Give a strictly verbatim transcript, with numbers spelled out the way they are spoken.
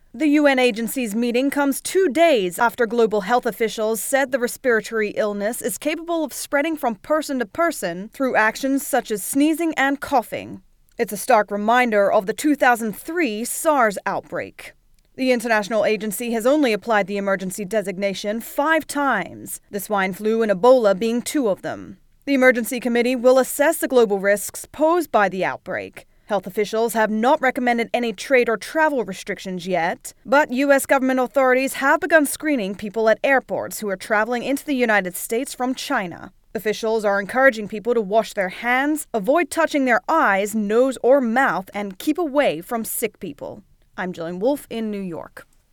The U N agency's meeting comes two days after global health officials said the respiratory illness is capable of spreading from person to person through actions such as sneezing and coughing. It's a stark reminder of the two thousand three SARS outbreak. The international agency has only applied the emergency designation five times, the swine flu and Ebola being two of them. The emergency committee will assess the global risks posed by the outbreak. Health officials have not recommended any trade or travel restrictions yet, but U S government authorities have begun screening people at airports who are traveling into the United States from China. Officials are encouraging people to wash their hands, avoid touching their eyes, nose, or mouth, and keep away from sick people. I'm Jillian Wolfe in New York.